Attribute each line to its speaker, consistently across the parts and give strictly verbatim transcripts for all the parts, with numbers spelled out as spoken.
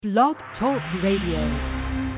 Speaker 1: Blog Talk Radio.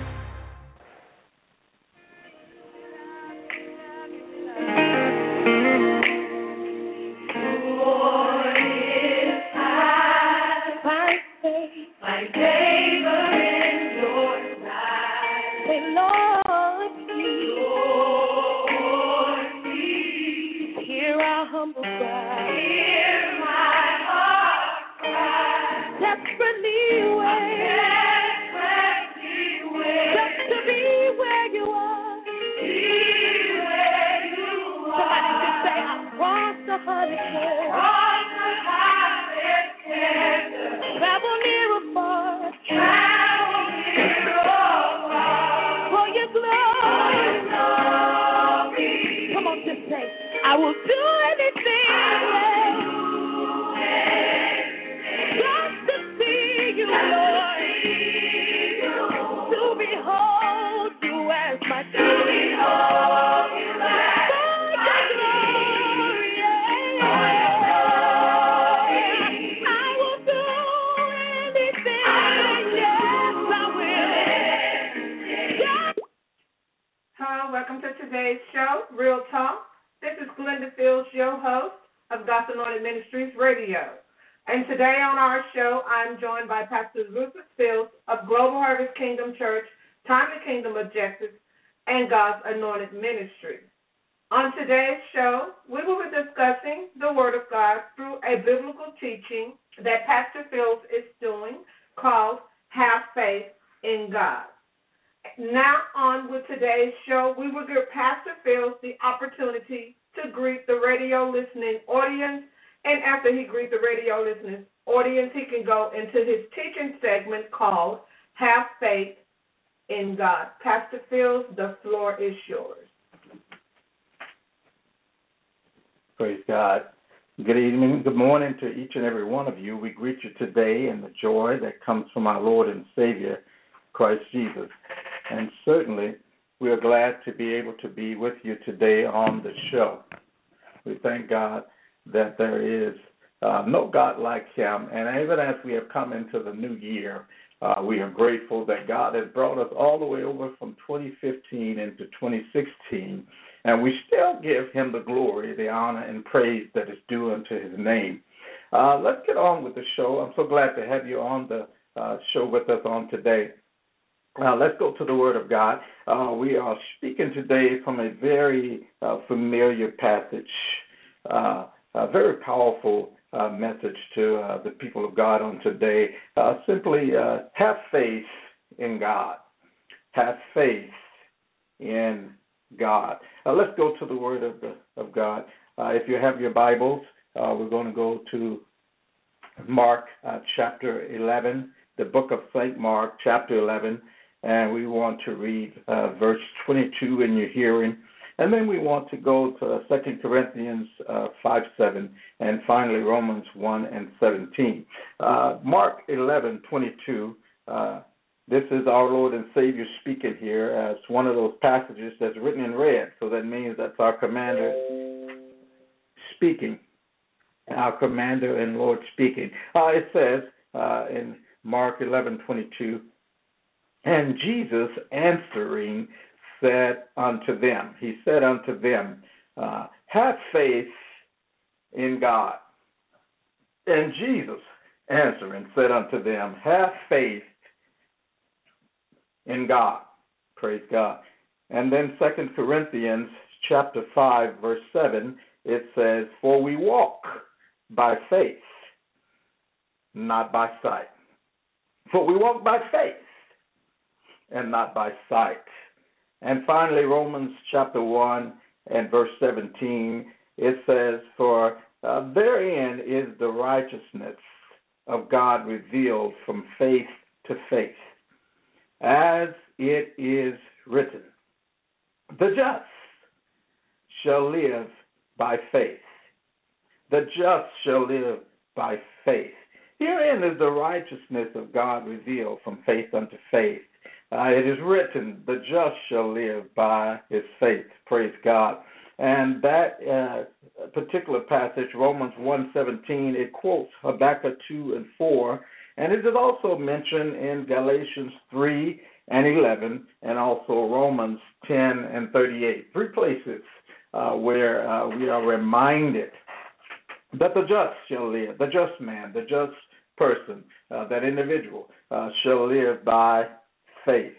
Speaker 2: And today on our show, I'm joined by Pastor Rufus Fields of Global Harvest Kingdom Church, Timely Kingdom Objectives, and God's Anointed Ministry. On today's show, we will be discussing the Word of God through a biblical teaching that Pastor Fields is doing called Have Faith in God. Now on with today's show, we will give Pastor Fields the opportunity to greet the radio listening audience. And after he greets the radio listening audience, he can go into his teaching segment called Have Faith in God. Pastor Fields, the floor is yours.
Speaker 3: Praise God. Good evening, good morning to each and every one of you. We greet you today in the joy that comes from our Lord and Savior, Christ Jesus. And certainly, we are glad to be able to be with you today on the show. We thank God that there is uh, no God like him. And even as we have come into the new year, uh, we are grateful that God has brought us all the way over from twenty fifteen into twenty sixteen, and we still give him the glory, the honor, and praise that is due unto his name. Uh, let's get on with the show. I'm so glad to have you on the uh, show with us on today. Uh, let's go to the Word of God. Uh, we are speaking today from a very uh, familiar passage, uh, a very powerful uh, message to uh, the people of God on today. Uh, simply uh, have faith in God. Have faith in God. Uh, let's go to the Word of, the, of God. Uh, if you have your Bibles, uh, we're going to go to Mark uh, chapter eleven, the book of Saint Mark, chapter eleven, and we want to read uh, verse twenty-two in your hearing. And then we want to go to Second Corinthians uh, five seven, and finally Romans one and seventeen. Uh, Mark eleven twenty-two, uh, this is our Lord and Savior speaking here as one of those passages that's written in red. So that means that's our commander speaking, our commander and Lord speaking. Uh, it says uh, in Mark eleven twenty-two, and Jesus answering said unto them, he said unto them, uh, have faith in God. And Jesus answering said unto them, have faith in God. Praise God. And then Second Corinthians chapter five, verse seven, it says, for we walk by faith, not by sight. For we walk by faith and not by sight. And finally, Romans chapter one and verse seventeen, it says, for uh, therein is the righteousness of God revealed from faith to faith, as it is written, the just shall live by faith. The just shall live by faith. Herein is the righteousness of God revealed from faith unto faith. Uh, it is written, the just shall live by his faith. Praise God. And that uh, particular passage, Romans one seventeen, it quotes Habakkuk two and four, And it is also mentioned in Galatians three and eleven, and also Romans ten and thirty-eight. Three places uh, where uh, we are reminded that the just shall live, the just man, the just person, uh, that individual uh, shall live by faith.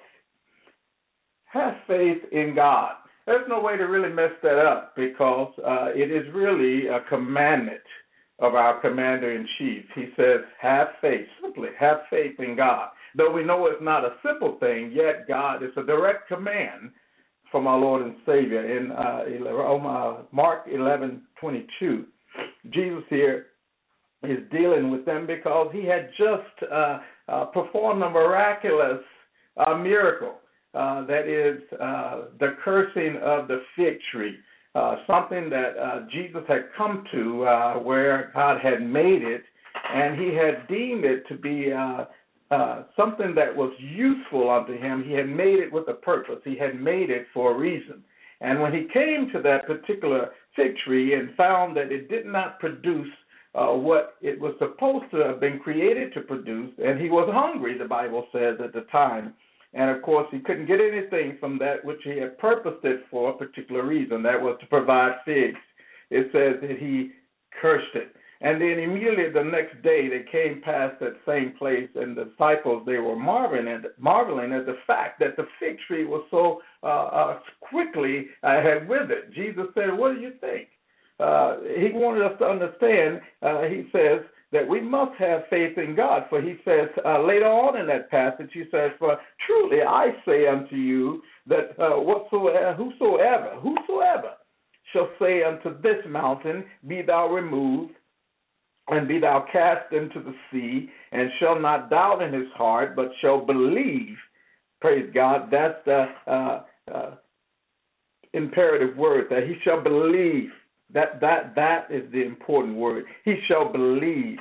Speaker 3: Have faith in God. There's no way to really mess that up because uh, it is really a commandment of our commander-in-chief. He says, have faith, simply have faith in God. Though we know it's not a simple thing, yet God is a direct command from our Lord and Savior. In uh, Mark eleven twenty-two, Jesus here is dealing with them because he had just uh, uh, performed a miraculous uh, miracle. Uh, that is uh, the cursing of the fig tree, uh, something that uh, Jesus had come to uh, where God had made it, and he had deemed it to be uh, uh, something that was useful unto him. He had made it with a purpose. He had made it for a reason. And when he came to that particular fig tree and found that it did not produce uh, what it was supposed to have been created to produce, and he was hungry, the Bible says at the time, and, of course, he couldn't get anything from that which he had purposed it for a particular reason. That was to provide figs. It says that he cursed it. And then immediately the next day they came past that same place, and the disciples, they were marveling at, marveling at the fact that the fig tree was so uh, uh, quickly uh, had withered. Jesus said, what do you think? Uh, he wanted us to understand, uh, he says, that we must have faith in God. For he says uh, later on in that passage, he says, for truly I say unto you that uh, whatsoever, whosoever, whosoever shall say unto this mountain, be thou removed, and be thou cast into the sea, and shall not doubt in his heart, but shall believe, praise God, that's the uh, uh, imperative word, that he shall believe. That that that is the important word. He shall believe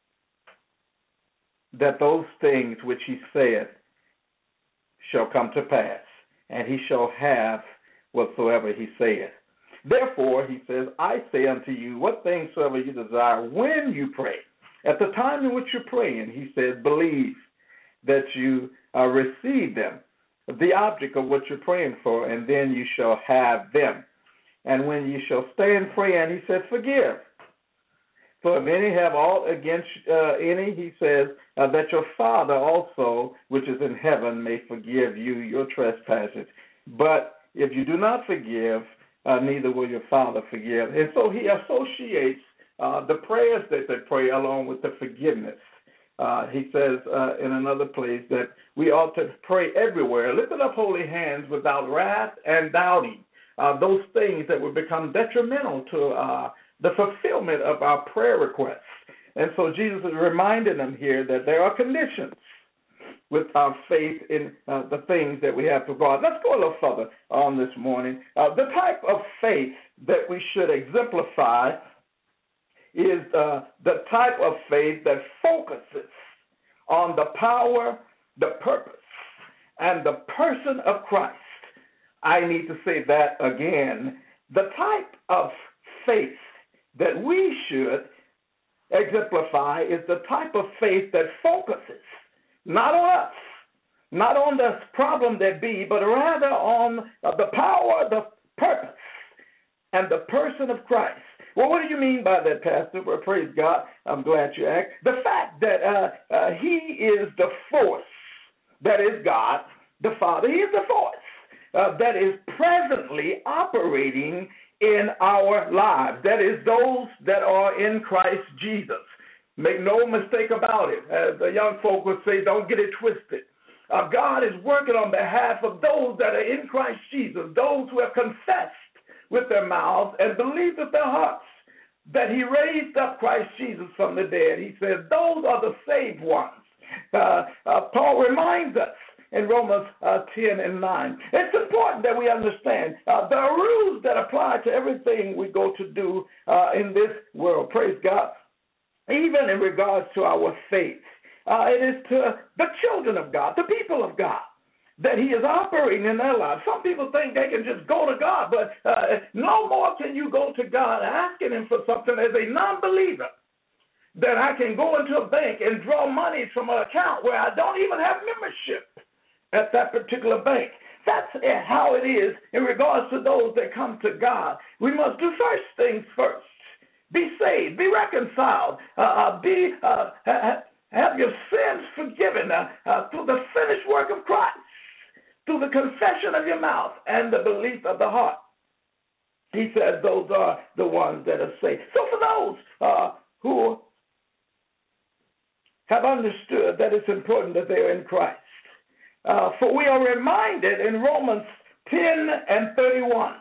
Speaker 3: that those things which he saith shall come to pass, and he shall have whatsoever he saith. Therefore, he says, I say unto you, what things soever you desire when you pray. At the time in which you're praying, he says, believe that you uh, receive them, the object of what you're praying for, and then you shall have them. And when you shall stand praying, he says, forgive. For if any have aught against uh, any, he says, uh, that your Father also, which is in heaven, may forgive you your trespasses. But if you do not forgive, uh, neither will your Father forgive. And so he associates uh, the prayers that they pray along with the forgiveness. Uh, he says uh, in another place that we ought to pray everywhere, lifting up holy hands without wrath and doubting. Uh, those things that would become detrimental to uh, the fulfillment of our prayer requests. And so Jesus is reminding them here that there are conditions with our faith in uh, the things that we have for God. Let's go a little further on this morning. Uh, the type of faith that we should exemplify is uh, the type of faith that focuses on the power, the purpose, and the person of Christ. I need to say that again. The type of faith that we should exemplify is the type of faith that focuses not on us, not on the problem that be, but rather on uh, the power, the purpose, and the person of Christ. Well, what do you mean by that, Pastor? Well, praise God. I'm glad you asked. The fact that uh, uh, he is the force, that is God, the Father. He is the force. Uh, that is presently operating in our lives. That is those that are in Christ Jesus. Make no mistake about it. As the young folk would say, don't get it twisted. Uh, God is working on behalf of those that are in Christ Jesus, those who have confessed with their mouths and believed with their hearts that he raised up Christ Jesus from the dead. He says those are the saved ones. Uh, uh, Paul reminds us in Romans uh, ten and nine. It's important that we understand uh, there are rules that apply to everything we go to do uh, in this world. Praise God. Even in regards to our faith, uh, it is to the children of God, the people of God, that he is operating in their lives. Some people think they can just go to God, but uh, no more can you go to God asking him for something as a non-believer that I can go into a bank and draw money from an account where I don't even have membership at that particular bank. That's how it is in regards to those that come to God. We must do first things first. Be saved, be reconciled, uh, uh, be uh, ha- have your sins forgiven uh, uh, through the finished work of Christ, through the confession of your mouth and the belief of the heart. He says those are the ones that are saved. So for those uh, who have understood that it's important that they're in Christ, uh, for we are reminded in Romans ten and thirty-one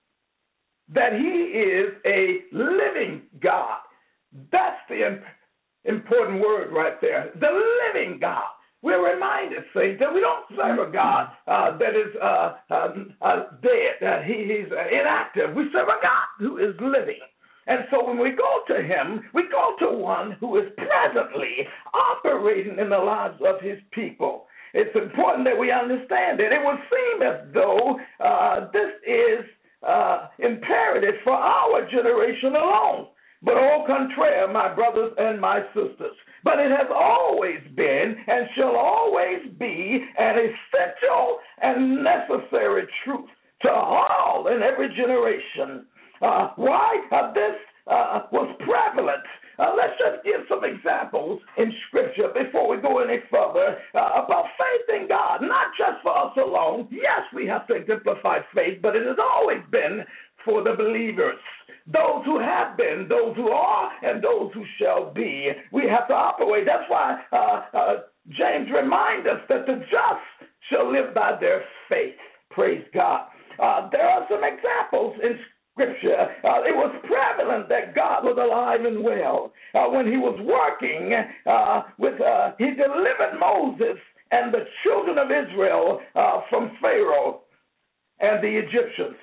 Speaker 3: that he is a living God. That's the imp- important word right there, the living God. We're reminded, saints, that we don't serve a God uh, that is uh, uh, uh, dead, uh, he, he's uh, inactive. We serve a God who is living. And so when we go to him, we go to one who is presently operating in the lives of his people. It's important that we understand it. It would seem as though uh, this is uh, imperative for our generation alone. But au contraire, my brothers and my sisters, but it has always been and shall always be an essential and necessary truth to all in every generation. Uh, why uh, this uh, was prevalent. Uh, let's just give some examples in Scripture before we go any further uh, about faith in God, not just for us alone. Yes, we have to exemplify faith, but it has always been for the believers, those who have been, those who are, and those who shall be. We have to operate. That's why uh, uh, James reminds us that the just shall live by their faith. Praise God. Uh, there are some examples in Scripture. Uh, it was prevalent that God was alive and well. Uh, when he was working uh, with, uh, he delivered Moses and the children of Israel uh, from Pharaoh and the Egyptians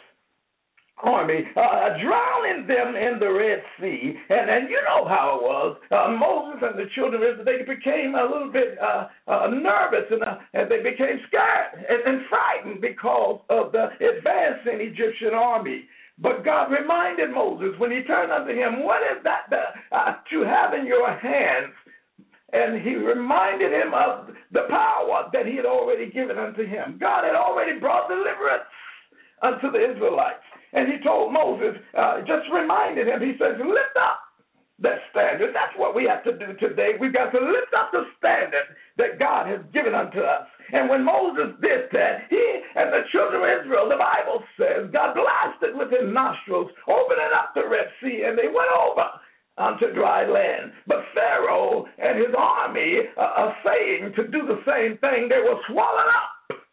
Speaker 3: army, uh, drowning them in the Red Sea. And, and you know how it was. Uh, Moses and the children of Israel, they became a little bit uh, uh, nervous and, uh, and they became scared and, and frightened because of the advancing Egyptian army. But God reminded Moses when he turned unto him, what is that that uh, you have in your hands? And he reminded him of the power that he had already given unto him. God had already brought deliverance unto the Israelites. And he told Moses, uh, just reminded him, he says, lift up that standard. That's what we have to do today. We've got to lift up the standard that God has given unto us. And when Moses did that, he and the children of Israel, the Bible says, God blasted with his nostrils, opening up the Red Sea, and they went over onto dry land. But Pharaoh and his army uh, are saying to do the same thing. They were swallowed up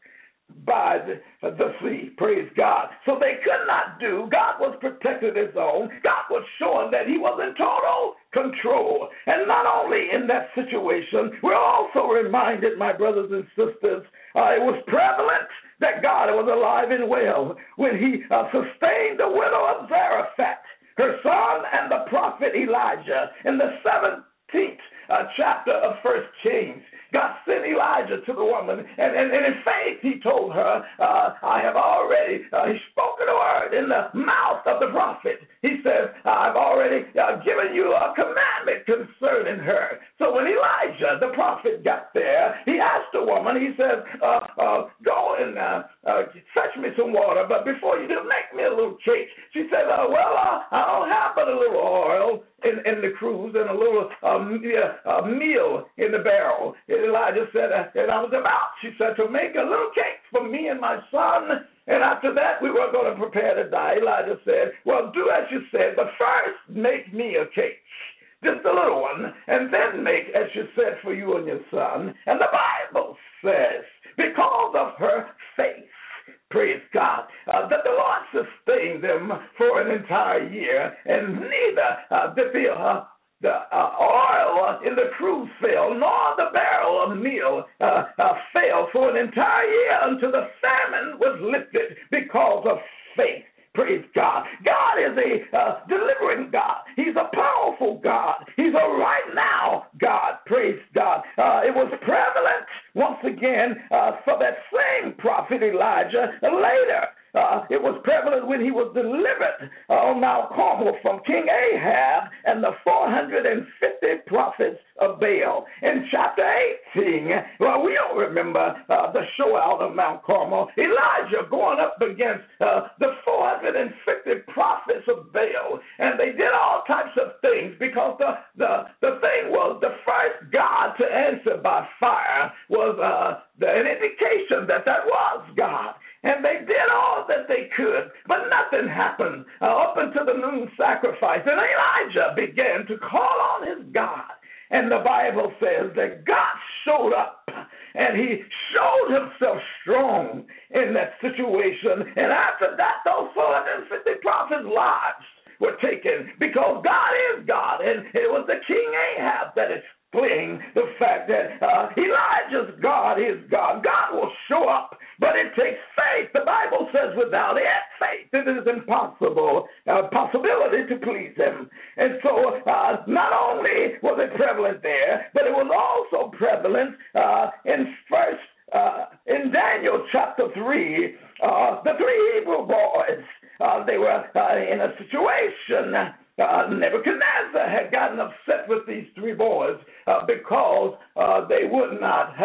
Speaker 3: by the, the sea, praise God. So they could not do. God was protecting his own. God was showing that he was in total control. And not only in that situation, we're also reminded, my brothers and sisters, uh, it was prevalent that God was alive and well when he uh, sustained the widow of Zarephath, her son, and the prophet Elijah in the seventeenth uh, chapter of First Kings. God sent Elijah to the woman, and, and, and in faith he told her, uh, I have already, uh, he spoke a word in the mouth of the prophet. He says, I've already uh, given you a commandment concerning her. So when Elijah, the prophet, got there, he asked the woman, he says, uh, uh, go and uh, uh, fetch me some water, but before you do, make me a little cake. She said, uh, well, uh, I don't have but a little oil in, in the cruse and a little um, yeah, uh, meal in the barrel. Elijah said, uh, and I was about, she said, to make a little cake for me and my son. And after that, we were going to prepare to die. Elijah said, well, do as you said, but first make me a cake, just a little one, and then make as you said for you and your son. And the Bible says, because of her faith, praise God, uh, that the Lord sustained them for an entire year, and neither uh, did the uh, The uh, oil in the cruse fail, nor the barrel of meal uh, uh, fail for an entire year until the famine was lifted because of faith. Praise God. God is a uh, delivering God. He's a powerful God. He's a right now God. Praise God. Uh, it was prevalent once again uh, for that same prophet Elijah later. uh, it was prevalent when he was delivered uh, on Mount Carmel from King Ahab and the four hundred fifty prophets of Baal. In chapter eighteen, well, we all remember uh, the show out of Mount Carmel, Elijah going up against uh, the four hundred fifty prophets of Baal, and they did all types of things because the, the, the thing was the first God to answer by fire was uh, the, an indication that that was God. And they did all that they could, but nothing happened uh, up until the noon sacrifice. And Elijah began to call on his God. And the Bible says that God showed up, and he showed himself strong in that situation. And after that, those four hundred fifty prophets' lives were taken because God is God. And it was the King Ahab that explained the fact that uh, Elijah's God is God. God will show up, but it takes faith. The Bible says without it, faith, it is impossible, uh, possibility to please him. And so uh, not only was it prevalent there, but it was also prevalent uh, in first, uh, in Daniel chapter three, uh, the three Hebrew boys, uh, they were uh, in a situation. Uh, Nebuchadnezzar had gotten upset with these three boys uh, because uh, they would not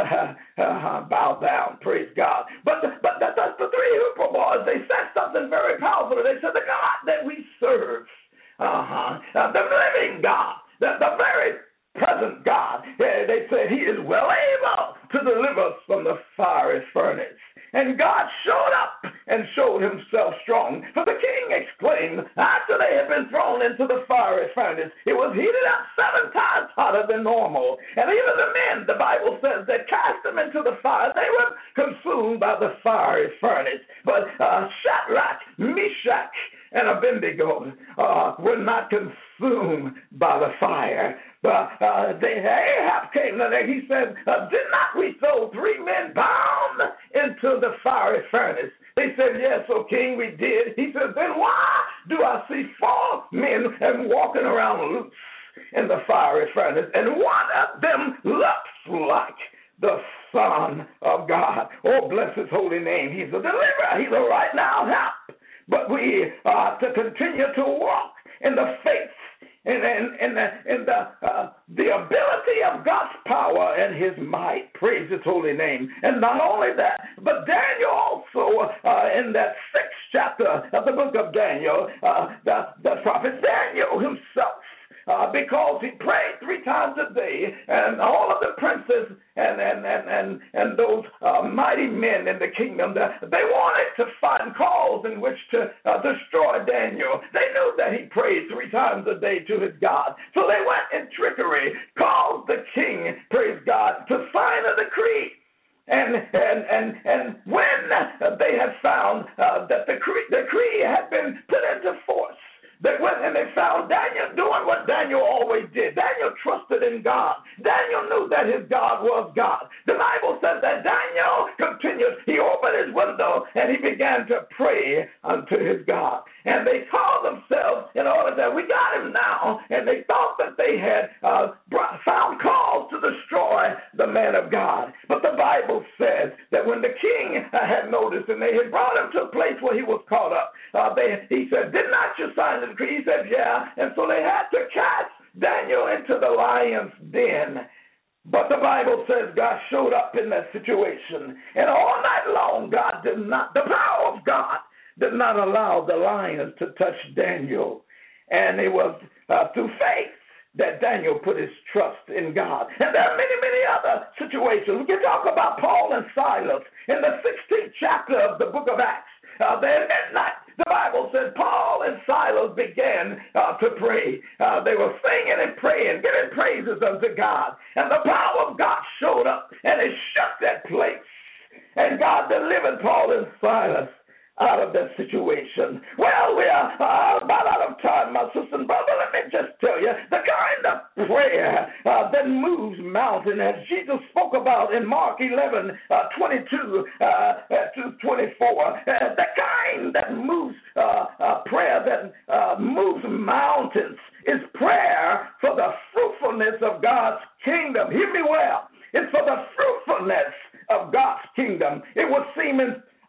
Speaker 3: uh, bow down, praise God. But the, but the, the, the three Hebrew boys, they said something very powerful. They said, the God that we serve, uh-huh, uh, the living God, the, the very present God, uh, they said he is well able to deliver us from the fiery furnace. And God showed up and showed himself strong. For the king exclaimed, after they had been thrown into the fiery furnace, it was heated up seven times hotter than normal. And even the men, the Bible says, that cast them into the fire, they were consumed by the fiery furnace. But uh, Shadrach, Meshach, and Abednego uh, were not consumed by the fire. But uh, they, Ahab came to them. He said, uh, did not we throw three men bound into the fiery furnace? They said, yes, O king, we did. He said, then why do I see four men and walking around loose in the fiery furnace, and one of them looks like the Son of God? Oh, bless his holy name. He's a deliverer. He's a right now help. But we are to continue to walk in the faith and in the, in the, uh, the ability of God's power and his might. Praise his holy name. And not only that, but Daniel also, uh, in that sixth chapter of the book of Daniel, uh, the, the prophet Daniel himself, Uh, because he prayed three times a day, and all of the princes and and and and, and those uh, mighty men in the kingdom, that they wanted to find cause in which to uh, destroy Daniel. They knew that he prayed three times a day to his God, so they went in trickery, caused the king, praise God, to sign a decree. And and and and when they had found uh, that the decree, decree had been put into force, they went and they found Daniel doing what Daniel always did. Daniel trusted in God. Daniel knew that his God was God. The Bible says that Daniel continued. He opened his window and he began to pray unto his God. And they called themselves in order that we got him now. And they thought that they had uh, brought, found cause to destroy the man of God. But the Bible says that when the king uh, had noticed and they had brought him to a place where he was caught up, uh, they, he said, did not you sign the decree? He said, yeah. And so they had to cast Daniel into the lion's den. But the Bible says God showed up in that situation. And all night long, God did not, the power of God did not allow the lions to touch Daniel. And it was uh, through faith that Daniel put his trust in God. And there are many, many other situations. We can talk about Paul and Silas in the sixteenth chapter of the book of Acts. Uh, at midnight, the Bible said Paul and Silas began uh, to pray. Uh, they were singing and praying, giving praises unto God. And the power of God showed up, and it shook that place. And God delivered Paul and Silas out of that situation. Well, we are uh, about out of time, my sister and brother. Let me just tell you, the kind of prayer uh, that moves mountains, as Jesus spoke about in Mark eleven, uh, twenty-two uh, to twenty-four, uh, the kind that moves uh, uh, prayer that uh, moves mountains is prayer for the fruitfulness of God's kingdom. Hear me well. It's for the fruitfulness of God's kingdom. It would seem in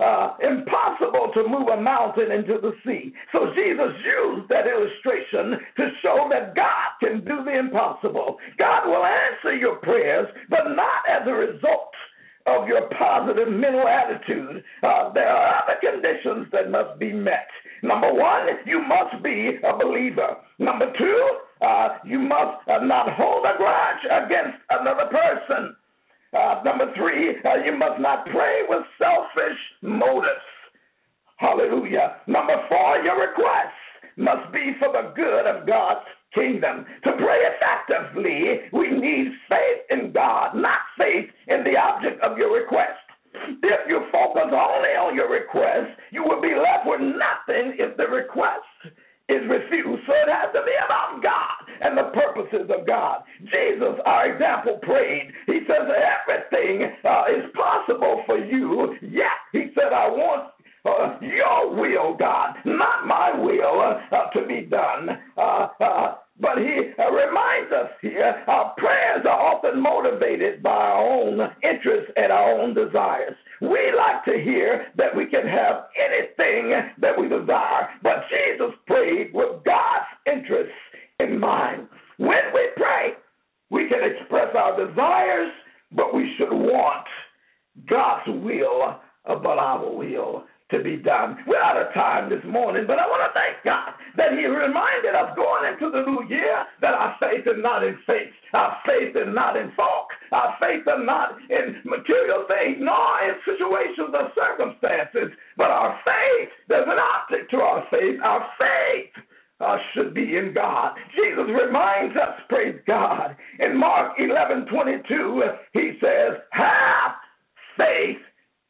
Speaker 3: uh, impossible to move a mountain into the sea. So Jesus used that illustration to show that God can do the impossible. God will answer your prayers, but not as a result of your positive mental attitude. Uh, there are other conditions that must be met. Number one, you must be a believer. Number two, uh, you must uh, not hold a grudge against another person. Uh, number three, uh, you must not pray with selfish motives. Hallelujah. Number four, your requests must be for the good of God's kingdom. To pray effectively, we need faith in God, not faith in the object of your request. If you focus only on your request, you will be left with nothing if the request is refused. So it has to be about God and the purposes of God. Jesus, our example, prayed. He says everything uh, is possible for you. Yeah, he said, I want uh, your will, God, not my will, uh, uh, to be done. Uh, uh, But he uh, reminds us here, our prayers are often motivated by our own interests and our own desires. We like to hear that we can have anything that we desire, but Jesus prayed with God's interests in mind. When we pray, we can express our desires, but we should want God's will above our will to be done. We're out of time this morning, but I want to thank God that he reminded us going into the new year that our faith is not in faith, our faith is not in folk, our faith is not in material things, nor in situations or circumstances, but our faith, there's an object to our faith. Our faith uh, should be in God. Jesus reminds us, praise God, in Mark eleven twenty-two, he says, have faith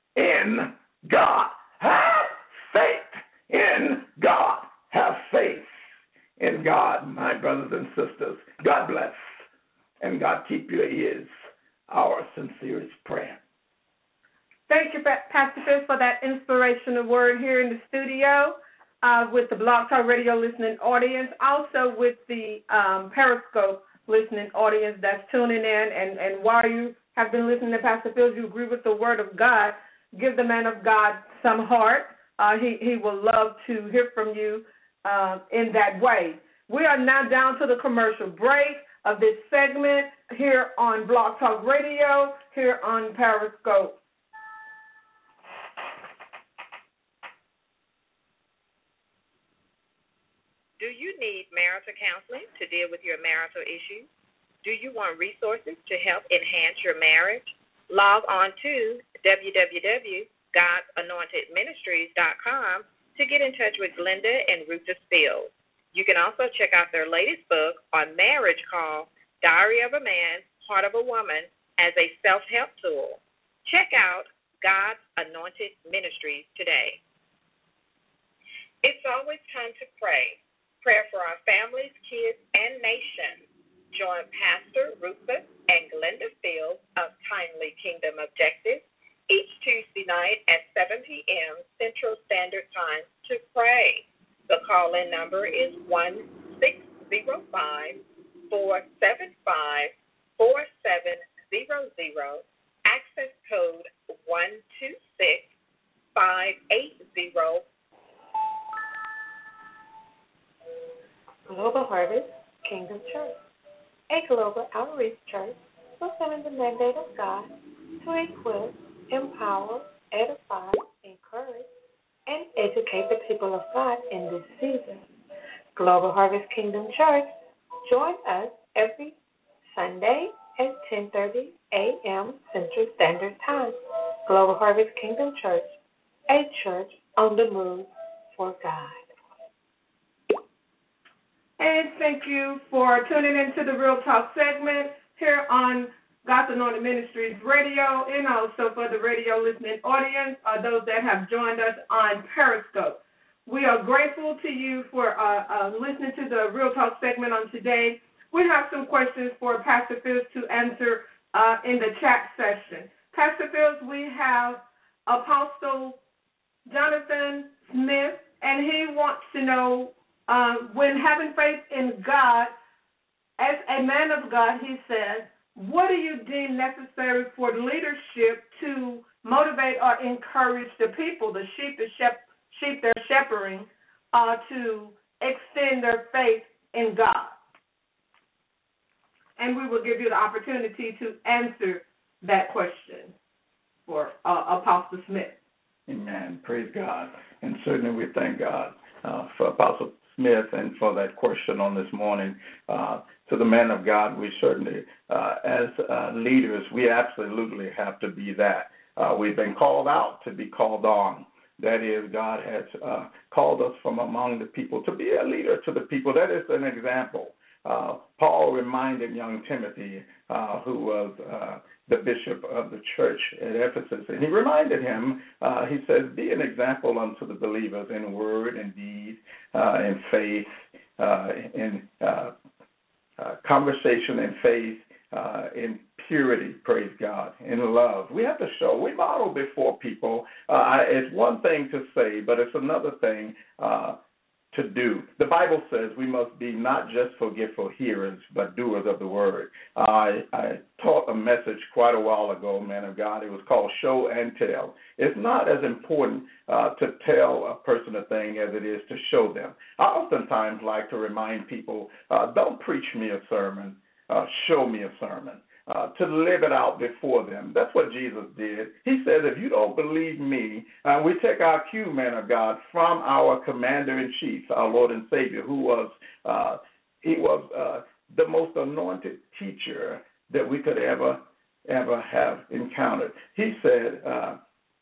Speaker 3: in God. Have faith in God. Have faith in God, my brothers and sisters. God bless, and God keep you is our sincerest prayer.
Speaker 2: Thank you, Pastor Fitz, for that inspirational word here in the studio uh, with the Blog Talk Radio listening audience, also with the um, Periscope listening audience that's tuning in. And, and while you have been listening to Pastor Fitz, you agree with the word of God, give the man of God some heart. Uh, he, he will love to hear from you uh, in that way. We are now down to the commercial break of this segment here on Blog Talk Radio, here on Periscope.
Speaker 4: Do you need marital counseling to deal with your marital issues? Do you want resources to help enhance your marriage? Log on to w w w dot gods anointed ministries dot com to get in touch with Glenda and Rufus Fields. You can also check out their latest book on marriage called Diary of a Man, Heart of a Woman as a self-help tool. Check out God's Anointed Ministries today. It's always time to pray. Prayer for our families, kids, and nation. Join Pastor Rufus and Glenda Fields of Timely Kingdom Objectives each Tuesday night at seven p.m. Central Standard Time to pray. The call-in number is one six zero five, four seven five, four seven zero zero, access code one two six five eight zero.
Speaker 5: Global Harvest Kingdom Church, a global outreach church fulfilling the mandate of God to equip, empower, edify, encourage, and educate the people of God in this season. Global Harvest Kingdom Church, join us every Sunday at ten thirty a.m. Central Standard Time. Global Harvest Kingdom Church, a church on the move for God.
Speaker 2: And thank you for tuning into the Real Talk segment here on God's Anointed Ministries Radio, and also for the radio listening audience, uh, those that have joined us on Periscope. We are grateful to you for uh, uh, listening to the Real Talk segment on today. We have some questions for Pastor Fields to answer uh, in the chat session. Pastor Fields, we have Apostle Jonathan Smith, and he wants to know, uh, when having faith in God, as a man of God, he says, what do you deem necessary for leadership to motivate or encourage the people, the sheep, the shep- sheep they're shepherding, uh, to extend their faith in God? And we will give you the opportunity to answer that question for uh, Apostle Smith.
Speaker 3: Amen. Praise God. And certainly we thank God uh, for Apostle Smith and for that question on this morning. Uh, to the man of God, we certainly, uh, as uh, leaders, we absolutely have to be that. Uh, we've been called out to be called on. That is, God has uh, called us from among the people to be a leader to the people. That is an example. Uh, Paul reminded young Timothy, uh, who was uh, the bishop of the church at Ephesus, and he reminded him, uh, he says, be an example unto the believers in word and deed, uh, in faith, uh, in uh, uh, conversation and faith, uh, in purity, praise God, in love. We have to show, we model before people. Uh, it's one thing to say, but it's another thing uh, to do. The Bible says we must be not just forgetful hearers, but doers of the word. Uh, I, I taught a message quite a while ago, man of God. It was called Show and Tell. It's not as important uh, to tell a person a thing as it is to show them. I oftentimes like to remind people, uh, don't preach me a sermon, uh, show me a sermon. Uh, to live it out before them. That's what Jesus did. He says, if you don't believe me, uh, we take our cue, man of God, from our commander-in-chief, our Lord and Savior, who was, uh, he was uh, the most anointed teacher that we could ever, ever have encountered. He said, uh,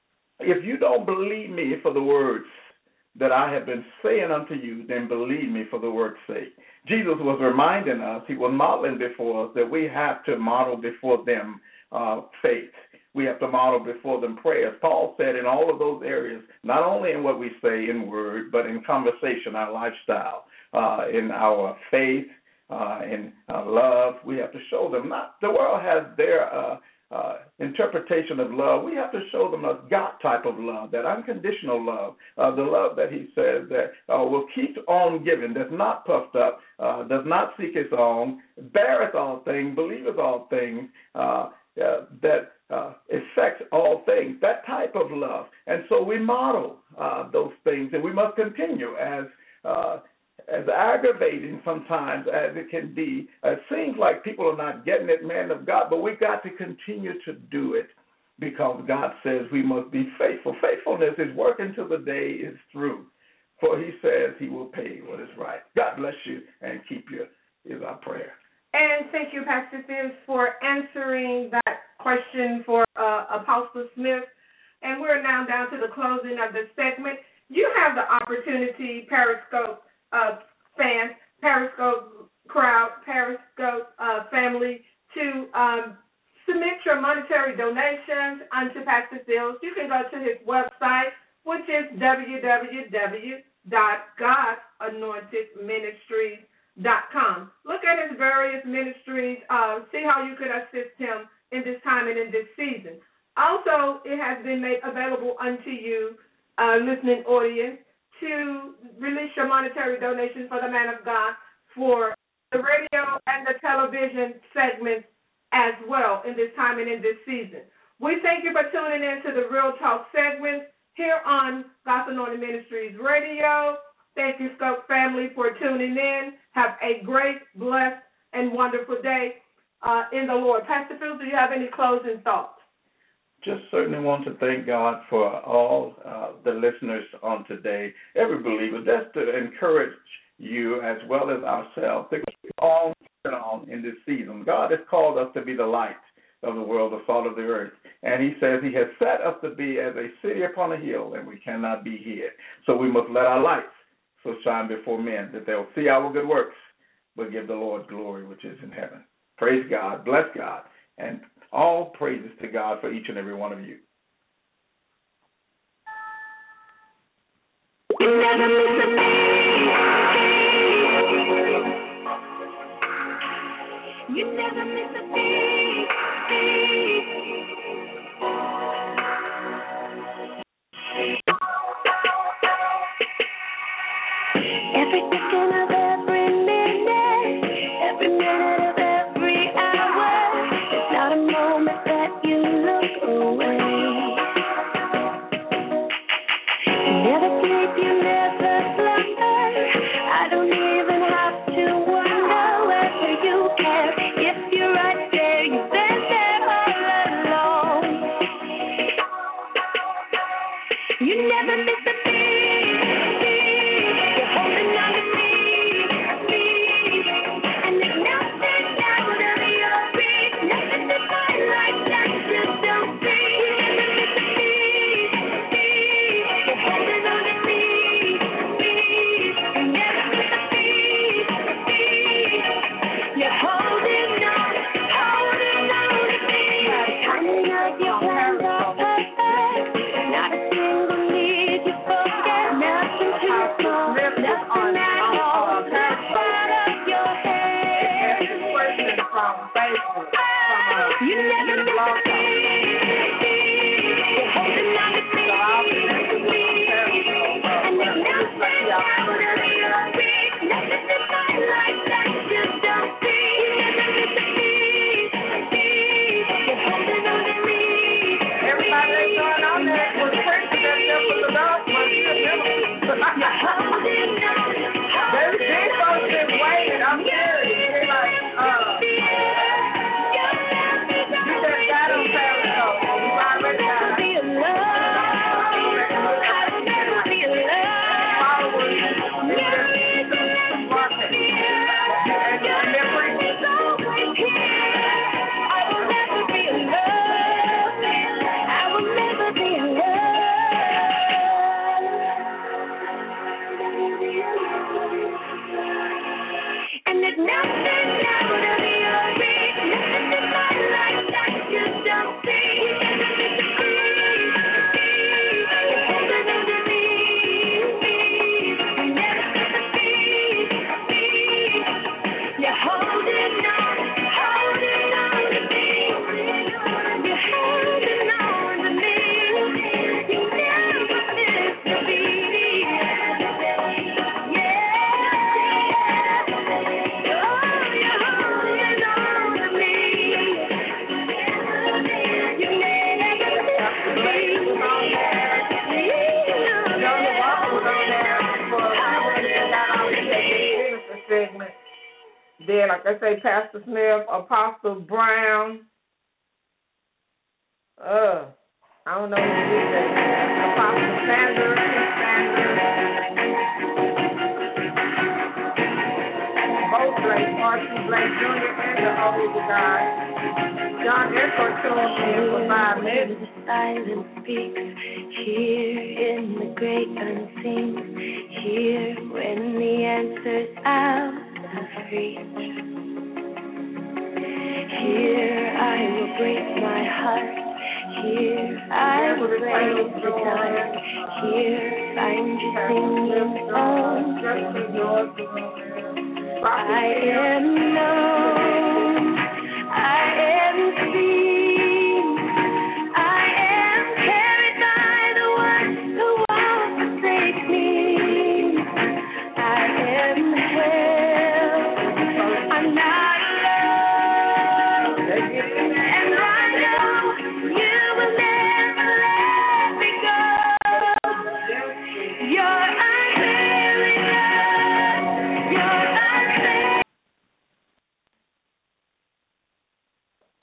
Speaker 3: if you don't believe me for the words that I have been saying unto you, then believe me for the word's sake. Jesus was reminding us, he was modeling before us, that we have to model before them uh, faith. We have to model before them prayers. Paul said in all of those areas, not only in what we say in word, but in conversation, our lifestyle, uh, in our faith, uh, in uh, love, we have to show them. Not the world has their uh, Uh, interpretation of love. We have to show them a God type of love, that unconditional love, uh, the love that he says that uh, will keep on giving, that's not puffed up, uh, does not seek its own, beareth all things, believeth all things, uh, uh, that uh, affects all things, that type of love. And so we model uh, those things, and we must continue as uh, as aggravating sometimes as it can be. It seems like people are not getting it, man of God, but we got to continue to do it because God says we must be faithful. Faithfulness is working till the day is through, for he says he will pay what is right. God bless you and keep you is our prayer.
Speaker 2: And thank you, Pastor Sims, for answering that question for uh, Apostle Smith. And we're now down to the closing of the segment. You have the opportunity, Periscope Uh, fans, Periscope crowd, Periscope uh, family, to um, submit your monetary donations unto Pastor Sills. You can go to his website, which is w w w dot god anointed ministries dot com. Look at his various ministries, uh, see how you could assist him in this time and in this season. Also, it has been made available unto you, uh, listening audience, to release your monetary donations for the man of God for the radio and the television segments as well in this time and in this season. We thank you for tuning in to the Real Talk segments here on God's Anointed Ministries Radio. Thank you, Scope family, for tuning in. Have a great, blessed, and wonderful day uh, in the Lord. Pastor Phil, do you have any closing thoughts?
Speaker 3: Just certainly want to thank God for all uh, the listeners on today, every believer, just to encourage you as well as ourselves to keep on keeping on in this season. God has called us to be the light of the world, the salt of the earth. And he says he has set us to be as a city upon a hill, and we cannot be hid. So we must let our lights so shine before men that they'll see our good works, but give the Lord glory which is in heaven. Praise God, bless God, and all praises to God for each and every one of you.
Speaker 6: You never miss a beat. You never miss a beat. Every second of every minute, every minute of every hour, there's not a moment that you look away. You never miss a beat. You're holding on to me, me. And there's nothing out of your reach. Nothing in my life that you don't see. You never miss a beat, beat. You're holding on to me, me. You never miss a beat, beat. You're holding on, holding on to me. Timing of your plans are perfect. Not a single need you forget. Nothing too small, nothing at all. That's part of your head. You never miss a beat. You're holding on to me. And there's nothing out of your reach. Nothing in my life that you don't see. You never miss a beat, beat. You're holding on to me.
Speaker 2: Everybody that's going on there was crazy that there was a dog, but you never.
Speaker 6: You're holding on,
Speaker 2: There's big folks been waiting. I'm serious. They're like, uh, you just got on Periscope. You already got it.
Speaker 6: be alone. I'll never be alone.
Speaker 2: Followers. It's just too market. And they're free.
Speaker 6: I will never be alone. I will never be alone. And there's nothing out of your reach. Nothing in my life that you don't see. You never miss a beat. You're holding on to me, me. You never miss a beat, beat. You're holding on, holding on to me. You're holding on to me. You never miss a beat. Yeah. Oh, you're holding on to me. You never miss a beat.
Speaker 2: Johnny Walker was on there for a few minutes and got on the segment. Then, like I say, Pastor Smith, Apostle Brown. Uh, I don't know who it is. Apostle Sanders, Sanders. Both Blake, Archie Blake Junior and the older guy. John Echo tuned in for five minutes.
Speaker 6: The silence speaks here in the great unseen. Here when the answer's out of reach. Here I will break my heart. Here I will break the dark. Here find you singing songs. I am no